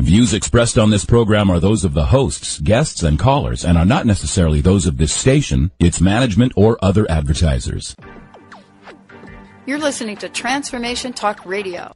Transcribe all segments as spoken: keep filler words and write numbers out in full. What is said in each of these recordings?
Views expressed on this program are those of the hosts, guests, and callers, and are not necessarily those of this station, its management, or other advertisers. You're listening to Transformation Talk Radio.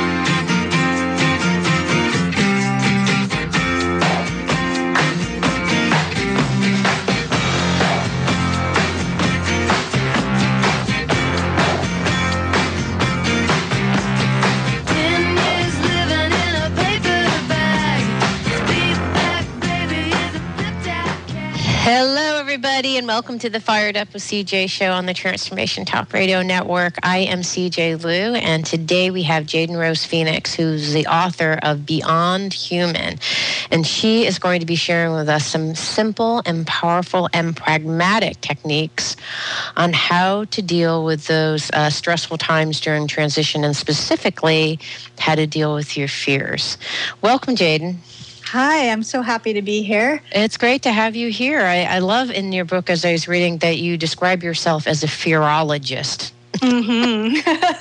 Hello, everybody, and welcome to the Fired Up with C J show on the Transformation Talk Radio Network. I am C J Liu, and today we have Jaden Rose Phoenix, who's the author of Beyond Human, and she is going to be sharing with us some simple and powerful and pragmatic techniques on how to deal with those uh, stressful times during transition, and specifically how to deal with your fears. Welcome, Jaden. Hi, I'm so happy to be here. It's great to have you here. I, I love in your book, as I was reading, that you describe yourself as a fearologist. Mm-hmm.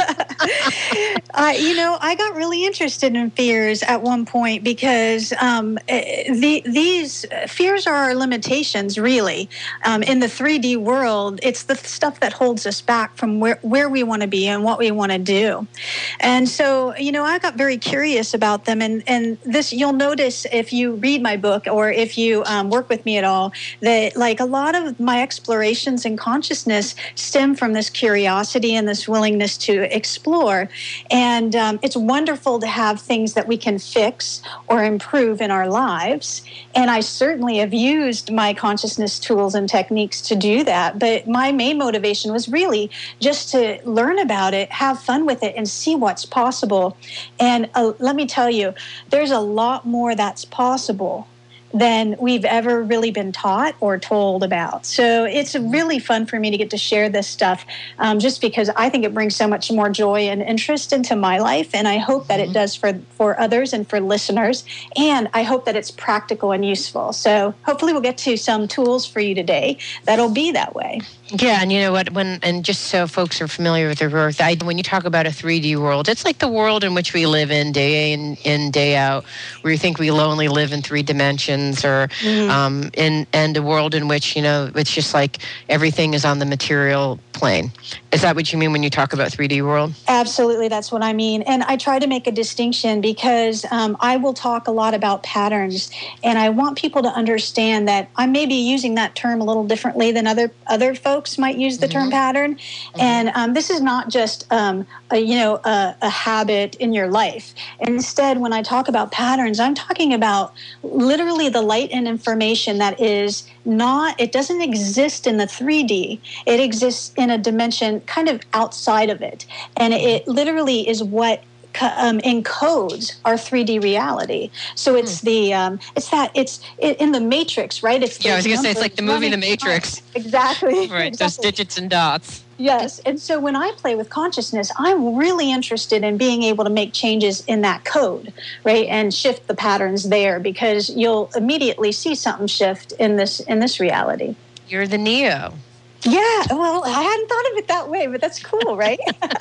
uh, you know, I got really interested in fears at one point because um, the, these fears are our limitations, really. Um, in the three D world, it's the stuff that holds us back from where, where we want to be and what we want to do. And so, you know, I got very curious about them. And, and this, you'll notice if you read my book or if you um, work with me at all, that like a lot of my explorations in consciousness stem from this curiosity and this willingness to explore. And um, it's wonderful to have things that we can fix or improve in our lives. And I certainly have used my consciousness tools and techniques to do that. But my main motivation was really just to learn about it, have fun with it, and see what's possible. And uh, let me tell you, there's a lot more that's possible than we've ever really been taught or told about. So it's really fun for me to get to share this stuff um, just because I think it brings so much more joy and interest into my life. And I hope that it does for, for others and for listeners. And I hope that it's practical and useful. So hopefully we'll get to some tools for you today that'll be that way. Yeah, and you know what, when and just so folks are familiar with the word, I, when you talk about a three D world, it's like the world in which we live in day in, in day out, where you think we only live in three dimensions, or mm-hmm. um, in and a world in which, you know, it's just like everything is on the material plane. Is that what you mean when you talk about three D world? Absolutely, that's what I mean. And I try to make a distinction because um, I will talk a lot about patterns, and I want people to understand that I may be using that term a little differently than other other folks might use the mm-hmm. term pattern. Mm-hmm. And um, this is not just, um, a, you know, a, a habit in your life. Instead, when I talk about patterns, I'm talking about literally the light and information that is not, it doesn't exist in the three D. It exists in a dimension kind of outside of it. And it literally is what Um, encodes our three D reality. So it's hmm. the um, it's that it's it, in the Matrix, right? It's yeah. I was gonna say it's like the movie The Matrix. On. Exactly. Right. Exactly. Those digits and dots. Yes. And so when I play with consciousness, I'm really interested in being able to make changes in that code, right, and shift the patterns there, because you'll immediately see something shift in this in this reality. You're the Neo. Yeah, well, I hadn't thought of it that way, but that's cool, right?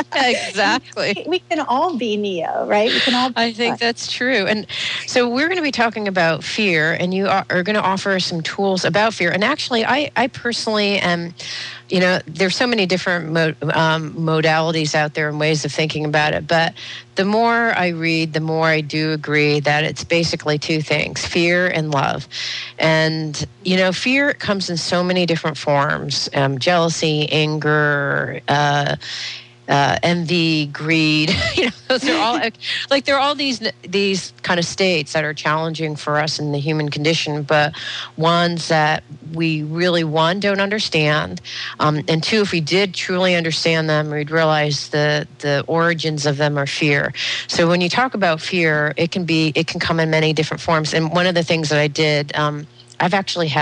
Exactly. we, we can all be Neo, right? We can all be I think fun. That's true. And so we're going to be talking about fear, and you are, are going to offer some tools about fear. And actually, I, I personally am, you know, there's so many different mo- um, modalities out there and ways of thinking about it. But the more I read, the more I do agree that it's basically two things, fear and love. And, you know, fear comes in so many different forms, um, jealousy, anger, uh, uh, envy, greed. You know, those are all like there are all these these kind of states that are challenging for us in the human condition, but ones that we really, one, don't understand, um, and two, if we did truly understand them, we'd realize the the origins of them are fear. So when you talk about fear, it can be it can come in many different forms. And one of the things that I did, um, I've actually had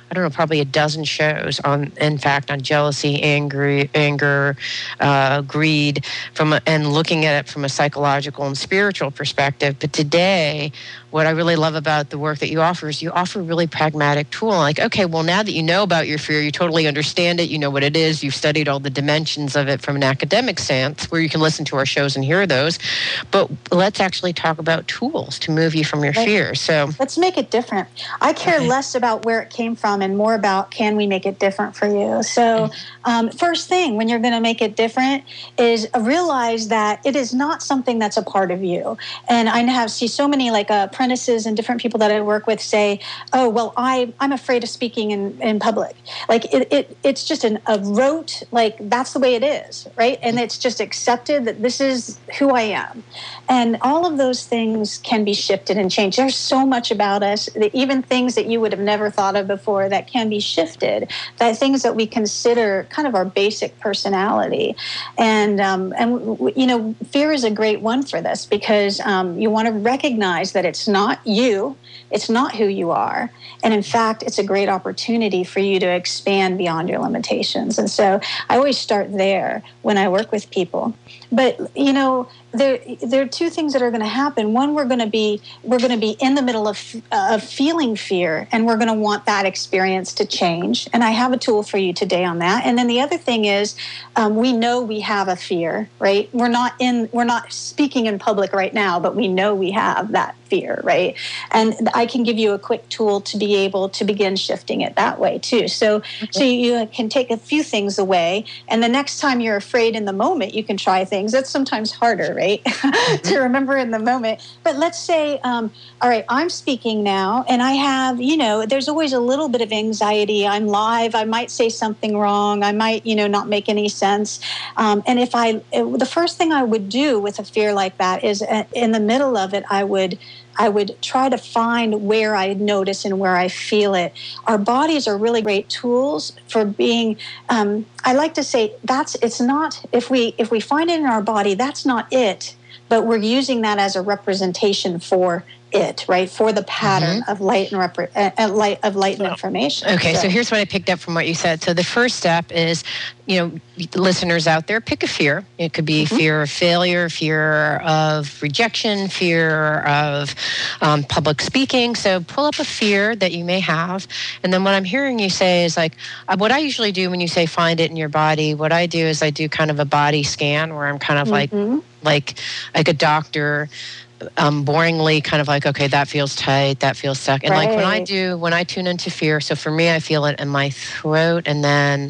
I don't know, probably a dozen shows on, in fact, on jealousy, angry, anger, uh, greed, from a, and looking at it from a psychological and spiritual perspective. But today, what I really love about the work that you offer is you offer a really pragmatic tool. Like, okay, well, now that you know about your fear, you totally understand it, you know what it is, you've studied all the dimensions of it from an academic stance, where you can listen to our shows and hear those. But let's actually talk about tools to move you from your Let's, fear. So let's make it different. I care okay. less about where it came from and more about, can we make it different for you? So um, first thing, when you're going to make it different, is realize that it is not something that's a part of you. And I have see so many like uh, apprentices and different people that I work with say, oh, well, I, I'm afraid of speaking in, in public. Like it, it it's just an, a rote, like that's the way it is, right? And it's just accepted that this is who I am. And all of those things can be shifted and changed. There's so much about us, that even things that you would have never thought of before that can be shifted, that things that we consider kind of our basic personality. And, um, and you know, fear is a great one for this, because um, you want to recognize that it's not you, it's not who you are. And in fact, it's a great opportunity for you to expand beyond your limitations. And so I always start there when I work with people. But, you know, there there are two things that are going to happen. One, we're going to be we're going to be in the middle of uh, of feeling fear, and we're going to want that experience to change. And I have a tool for you today on that. And then the other thing is, um, we know we have a fear, right? We're not in we're not speaking in public right now, but we know we have that fear, right? And I can give you a quick tool to be able to begin shifting it that way too. So okay. so you can take a few things away, and the next time you're afraid in the moment, you can try things. That's sometimes harder, right? to remember in the moment. But let's say, um, all right, I'm speaking now, and I have, you know, there's always a little bit of anxiety. I'm live. I might say something wrong. I might, you know, not make any sense. Um, and if I, it, the first thing I would do with a fear like that is uh, in the middle of it, I would I would try to find where I notice and where I feel it. Our bodies are really great tools for being, um, I like to say that's, it's not, if we, if we find it in our body, that's not it, but we're using that as a representation for it, right? For the pattern mm-hmm. of light and repre- uh, light of light and information. Okay, so. so here's what I picked up from what you said. So the first step is, you know, listeners out there, pick a fear. It could be mm-hmm. fear of failure, fear of rejection, fear of um, public speaking. So pull up a fear that you may have. And then what I'm hearing you say is like, uh, what I usually do when you say find it in your body, what I do is I do kind of a body scan where I'm kind of mm-hmm. like, like, like a doctor, um, boringly kind of like, okay, that feels tight, that feels stuck. And right. like when I do, when I tune into fear, so for me, I feel it in my throat, and then,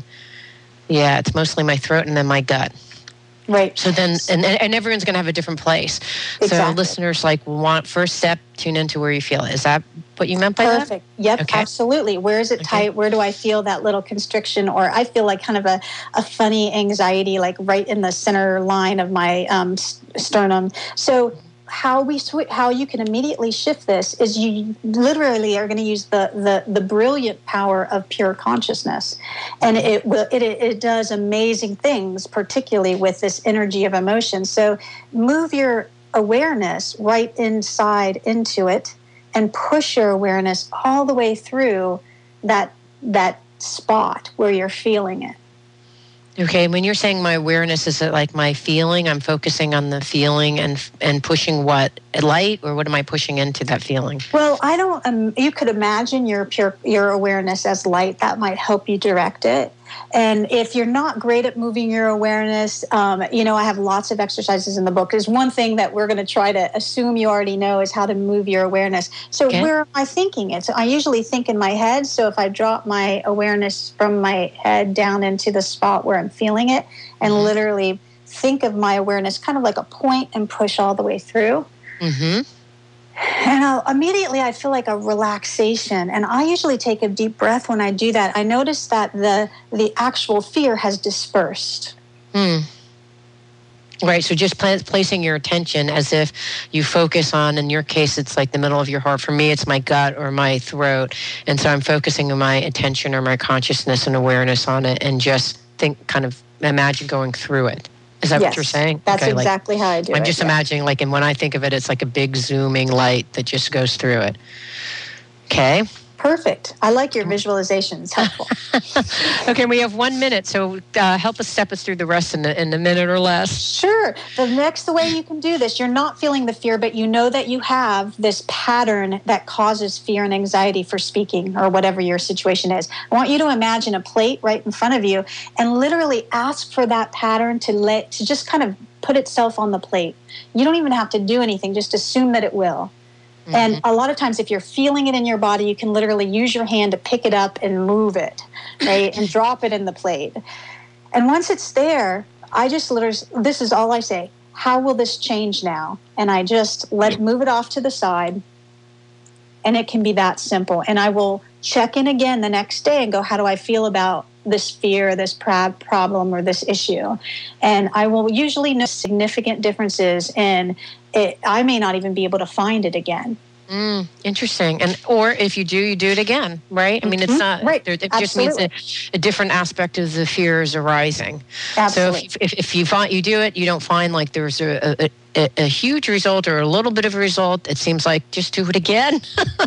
yeah, it's mostly my throat and then my gut. Right. So then, and, and everyone's going to have a different place. Exactly. So listeners like want first step, tune into where you feel it. Is that what you meant by Perfect. that? Yep, okay. absolutely. Where is it okay. tight? Where do I feel that little constriction? Or I feel like kind of a, a funny anxiety, like right in the center line of my um, sternum. So how we sw- how you can immediately shift this is you literally are going to use the, the the brilliant power of pure consciousness, and it will it it does amazing things, particularly with this energy of emotion. So move your awareness right inside into it, and push your awareness all the way through that that spot where you're feeling it. Okay, when you're saying my awareness, is it like my feeling? I'm focusing on the feeling and and pushing what? Light, or what am I pushing into that feeling? Well, I don't, um, you could imagine your pure, your awareness as light. That might help you direct it. And if you're not great at moving your awareness, um, you know, I have lots of exercises in the book. There's one thing that we're going to try to assume you already know is how to move your awareness. So okay. where am I thinking it? So I usually think in my head. So if I drop my awareness from my head down into the spot where I'm feeling it, and mm-hmm. literally think of my awareness kind of like a point and push all the way through. Mm-hmm. And I'll, immediately I feel like a relaxation. And I usually take a deep breath when I do that. I notice that the the actual fear has dispersed. Mm. Right. So just pl- placing your attention as if you focus on, in your case, it's like the middle of your heart. For me, it's my gut or my throat. And so I'm focusing on my attention or my consciousness and awareness on it, and just think, kind of imagine going through it. Is that yes, what you're saying? That's okay, exactly like, how I do I'm it. I'm just yeah. imagining, like, and when I think of it, it's like a big zooming light that just goes through it. Okay. Perfect. I like your visualization. It's helpful. Okay, we have one minute, so uh, help us step us through the rest in a, in a minute or less. Sure. The next way you can do this, you're not feeling the fear, but you know that you have this pattern that causes fear and anxiety for speaking or whatever your situation is. I want you to imagine a plate right in front of you and literally ask for that pattern to let to just kind of put itself on the plate. You don't even have to do anything. Just assume that it will. Mm-hmm. And a lot of times if you're feeling it in your body, you can literally use your hand to pick it up and move it, right? And drop it in the plate. And once it's there, I just literally, this is all I say. How will this change now? And I just let move it off to the side. And it can be that simple. And I will check in again the next day and go, how do I feel about this fear, this problem, or this issue? And I will usually notice significant differences in it. I may not even be able to find it again. Mm, interesting. And or if you do, you do it again, right? I mean, it's not right. It Absolutely. just means a, a different aspect of the fear is arising. Absolutely. So if, if, if you find you do it, you don't find like there's a, a, a, a huge result or a little bit of a result. It seems like just do it again.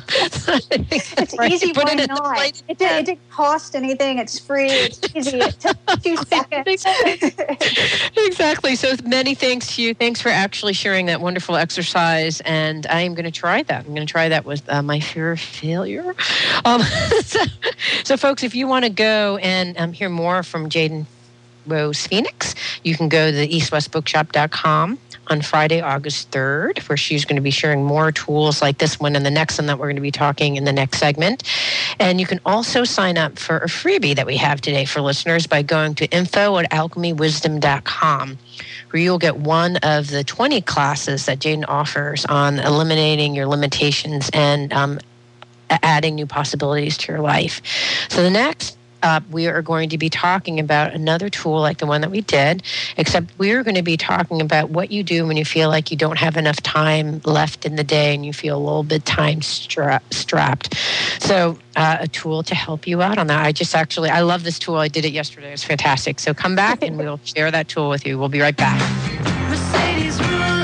It's right. easy. Put Why it not? It, it, did, it didn't cost anything. It's free. It's easy. It took two seconds. Exactly. So many thanks to you. Thanks for actually sharing that wonderful exercise. And I am going to try that. I'm going to try that with uh, my fear of failure. Um, so, so, folks, if you want to go and um, hear more from Jaden Rose Phoenix, you can go to the east west bookshop dot com on Friday, August third, where she's going to be sharing more tools like this one and the next one that we're going to be talking in the next segment. And you can also sign up for a freebie that we have today for listeners by going to info at alchemy wisdom dot com, where you'll get one of the twenty classes that Jaden offers on eliminating your limitations and um, adding new possibilities to your life. So the next up, we are going to be talking about another tool like the one that we did, except we're going to be talking about what you do when you feel like you don't have enough time left in the day and you feel a little bit time stra- strapped. So uh, a tool to help you out on that. I just actually, I love this tool. I did it yesterday. It was fantastic. So come back and we'll share that tool with you. We'll be right back. Mercedes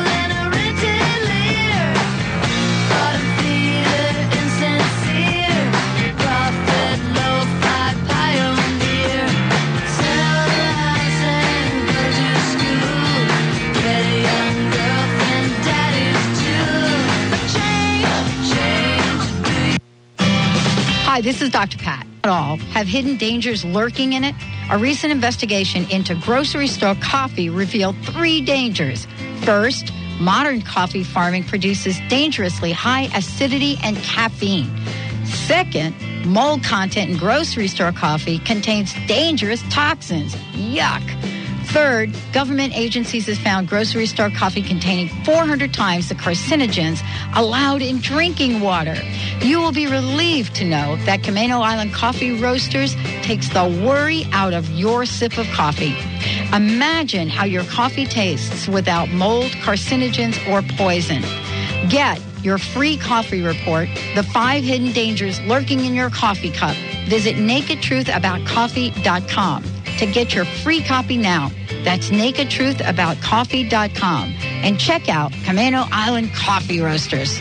Hi, this is Doctor Pat. All have hidden dangers lurking in it. A recent investigation into grocery store coffee revealed three dangers. First, modern coffee farming produces dangerously high acidity and caffeine. Second, mold content in grocery store coffee contains dangerous toxins. Yuck. Third, government agencies have found grocery store coffee containing four hundred times the carcinogens allowed in drinking water. You will be relieved to know that Camano Island Coffee Roasters takes the worry out of your sip of coffee. Imagine how your coffee tastes without mold, carcinogens, or poison. Get your free coffee report, The Five Hidden Dangers Lurking in Your Coffee Cup. Visit naked truth about coffee dot com to get your free copy now. That's naked truth about coffee dot com. And check out Camano Island Coffee Roasters.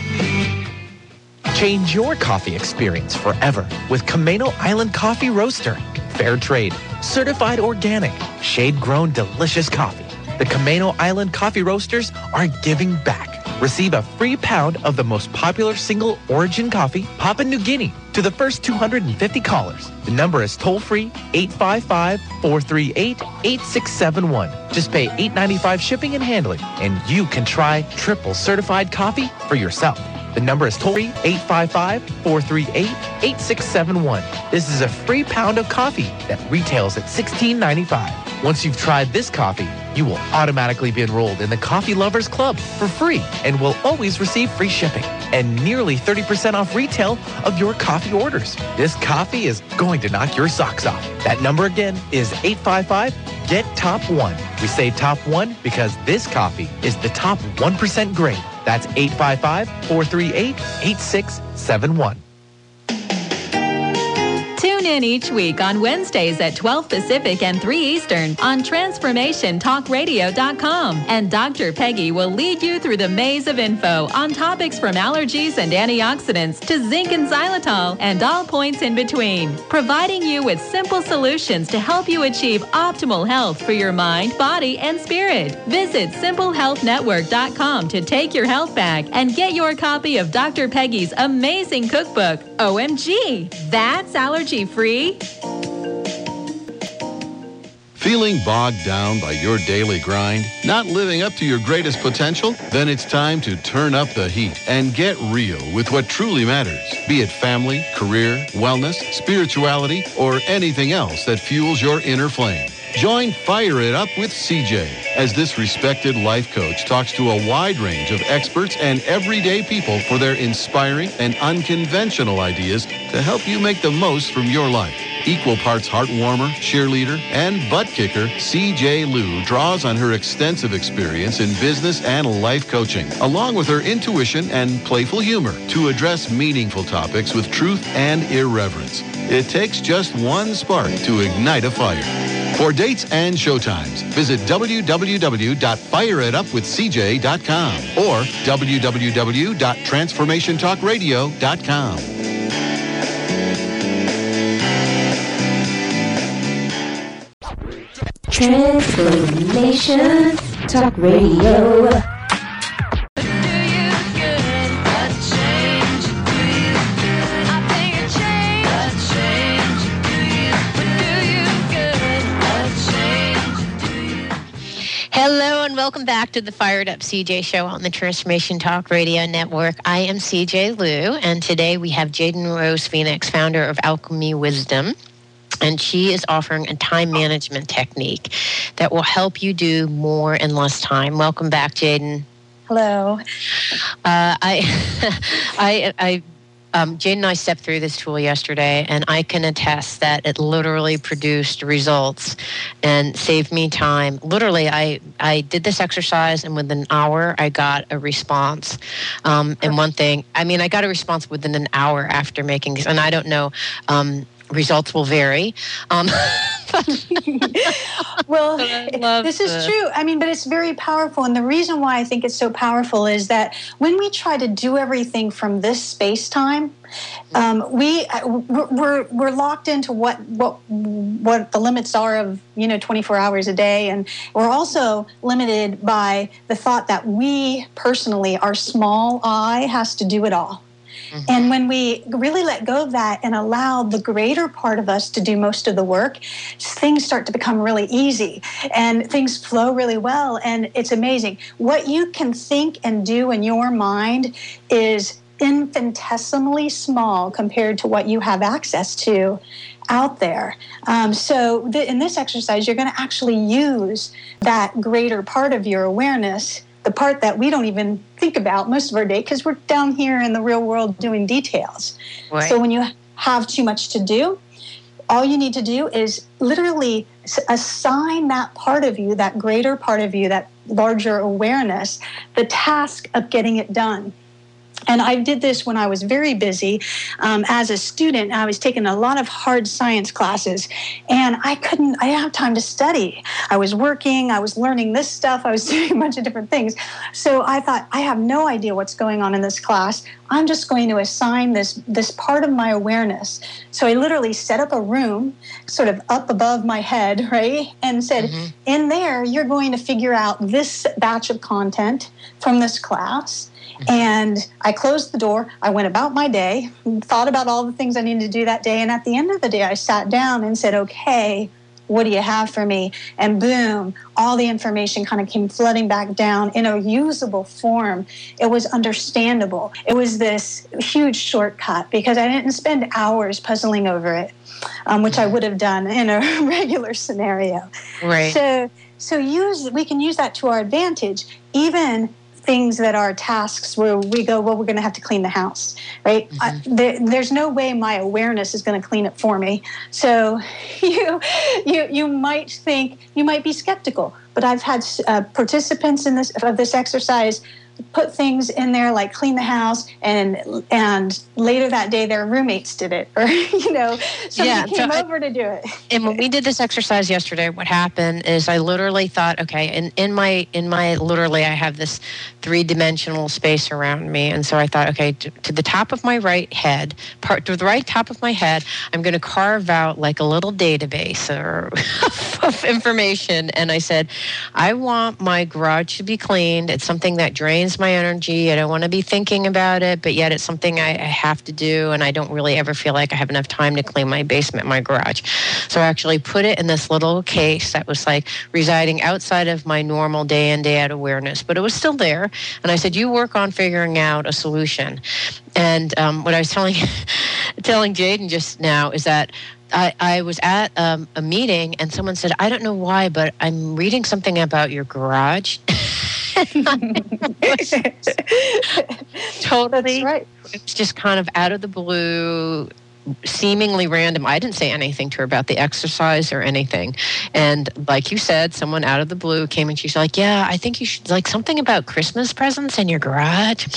Change your coffee experience forever with Camano Island Coffee Roaster. Fair trade, certified organic, shade-grown delicious coffee. The Camano Island Coffee Roasters are giving back. Receive a free pound of the most popular single origin coffee, Papua New Guinea, to the first two hundred fifty callers. The number is toll-free eight five five, four three eight, eight six seven one. Just pay eight dollars and ninety-five cents shipping and handling, and you can try triple certified coffee for yourself. The number is toll-free eight five five, four three eight, eight six seven one. This is a free pound of coffee that retails at sixteen ninety-five. Once you've tried this coffee, you will automatically be enrolled in the Coffee Lovers Club for free and will always receive free shipping and nearly thirty percent off retail of your coffee orders. This coffee is going to knock your socks off. That number again is eight five five, get top one. We say top one because this coffee is the top one percent grade. That's eight five five, four three eight, eight six seven one. Tune in each week on Wednesdays at twelve Pacific and three Eastern on transformation talk radio dot com. And Doctor Peggy will lead you through the maze of info on topics from allergies and antioxidants to zinc and xylitol and all points in between, providing you with simple solutions to help you achieve optimal health for your mind, body, and spirit. Visit simple health network dot com to take your health back and get your copy of Doctor Peggy's amazing cookbook. O M G, that's allergy-free. Feeling bogged down by your daily grind? Not living up to your greatest potential? Then it's time to turn up the heat and get real with what truly matters. Be it family, career, wellness, spirituality, or anything else that fuels your inner flame. Join Fire It Up with C J as this respected life coach talks to a wide range of experts and everyday people for their inspiring and unconventional ideas to help you make the most from your life. Equal parts heartwarmer, cheerleader, and butt kicker, C J Liu draws on her extensive experience in business and life coaching, along with her intuition and playful humor, to address meaningful topics with truth and irreverence. It takes just one spark to ignite a fire. For dates and showtimes, visit w w w dot fire it up with c j dot com or w w w dot transformation talk radio dot com. Transformation Talk Radio. Hello and welcome back to the Fired Up C J Show on the Transformation Talk Radio Network. I am C J Liu, and today we have Jaden Rose Phoenix, founder of Alchemy Wisdom. And she is offering a time management technique that will help you do more in less time. Welcome back, Jaden. Hello. Uh, I, I, I, um, Jaden and I stepped through this tool yesterday, and I can attest that it literally produced results and saved me time. Literally, I, I did this exercise, and within an hour, I got a response. Um, and one thing, I mean, I got a response within an hour after making this, and I don't know. Um, Results will vary. Um, well, this is this. true. I mean, but it's very powerful. And the reason why I think it's so powerful is that when we try to do everything from this space-time, um, we we're we're locked into what what what the limits are of, you know, twenty-four hours a day, and we're also limited by the thought that we personally, our small I, has to do it all. Mm-hmm. And when we really let go of that and allow the greater part of us to do most of the work, things start to become really easy and things flow really well. And it's amazing. What you can think and do in your mind is infinitesimally small compared to what you have access to out there. Um, so th- in this exercise, you're going to actually use that greater part of your awareness, the part that we don't even think about most of our day because we're down here in the real world doing details. Right. So when you have too much to do, all you need to do is literally assign that part of you, that greater part of you, that larger awareness, the task of getting it done. And I did this when I was very busy. Um, as a student, I was taking a lot of hard science classes, and I couldn't, I didn't have time to study. I was working, I was learning this stuff, I was doing a bunch of different things. So I thought, I have no idea what's going on in this class. I'm just going to assign this, this part of my awareness. So I literally set up a room sort of up above my head, right? And said, mm-hmm. in there, you're going to figure out this batch of content from this class. And I closed the door. I went about my day, thought about all the things I needed to do that day. And at the end of the day, I sat down and said, okay, what do you have for me? And boom, all the information kind of came flooding back down in a usable form. It was understandable. It was this huge shortcut because I didn't spend hours puzzling over it, um, which I would have done in a regular scenario. Right. So, so use we can use that to our advantage, even things that are tasks where we go, well, we're going to have to clean the house, right? Mm-hmm. I, there, there's no way my awareness is going to clean it for me. So you, you, you might think, you might be skeptical, but I've had uh, participants in this of this exercise put things in there like clean the house, and and later that day their roommates did it, or you know somebody Yeah, came so I- over to do it. And when we did this exercise yesterday, what happened is I literally thought, okay, in, in my in my literally I have this three-dimensional space around me, and so I thought, okay, to, to the top of my right head, part to the right top of my head, I'm going to carve out like a little database or of information, and I said, I want my garage to be cleaned. It's something that drains my energy. I don't want to be thinking about it, but yet it's something I, I have to do, and I don't really ever feel like I have enough time to clean my basement, my garage. So I actually put it in this little case that was like residing outside of my normal day in, day out awareness, but it was still there. And I said, you work on figuring out a solution. And um, what I was telling telling Jaden just now is that I, I was at um, a meeting and someone said, I don't know why, but I'm reading something about your garage. Totally. That's right. It was just kind of out of the blue, seemingly random. I didn't say anything to her about the exercise or anything. And like you said, someone out of the blue came and she's like, yeah, I think you should, like something about Christmas presents in your garage.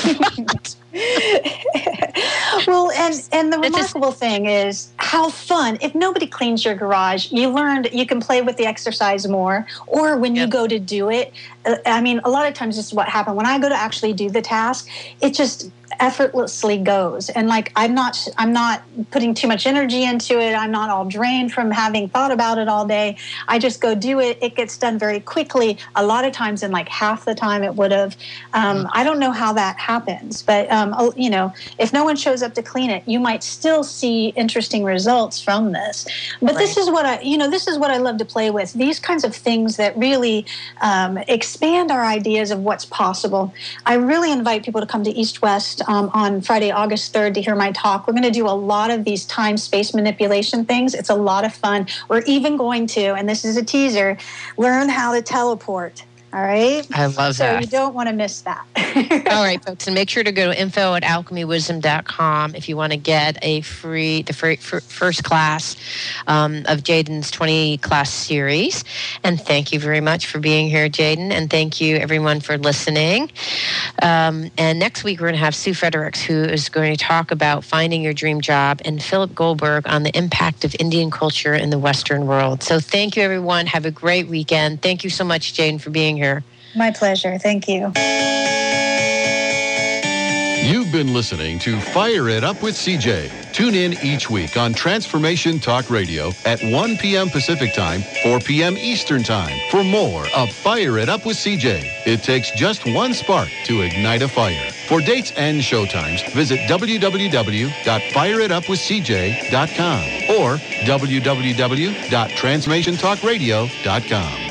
Well, and, and the It's just- remarkable thing is how fun. If nobody cleans your garage, you learned you can play with the exercise more. Or when you Yep. go to do it, uh, I mean, a lot of times this is what happened. When I go to actually do the task, it just effortlessly goes. And like, I'm not, I'm not putting too much energy into it. I'm not all drained from having thought about it all day. I just go do it. It gets done very quickly. A lot of times in like half the time it would have. Um, I don't know how that happens, but um, oh, you know, if no one shows up to clean it, you might still see interesting results from this. But this is what I, you know, this is what I love to play with. These kinds of things that really um, expand our ideas of what's possible. I really invite people to come to East West um, on Friday, August third to hear my talk. We're going to do a lot of these time-space manipulation things. It's a lot of fun. We're even going to, and this is a teaser, learn how to teleport. All right? I love so that. you don't want to miss that. All right, folks, and make sure to go to info at alchemy wisdom dot com if you want to get a free, the free, fir- first class um, of Jaden's twenty class series. And thank you very much for being here, Jaden, and thank you everyone for listening. Um, and next week we're going to have Sue Fredericks, who is going to talk about finding your dream job, and Philip Goldberg on the impact of Indian culture in the Western world. So thank you, everyone. Have a great weekend. Thank you so much, Jaden, for being here. My pleasure. Thank you. You've been listening to Fire It Up with C J. Tune in each week on Transformation Talk Radio at one p.m. Pacific Time, four p.m. Eastern Time for more of Fire It Up with C J. It takes just one spark to ignite a fire. For dates and showtimes, visit w w w dot fire it up with c j dot com or w w w dot transformation talk radio dot com.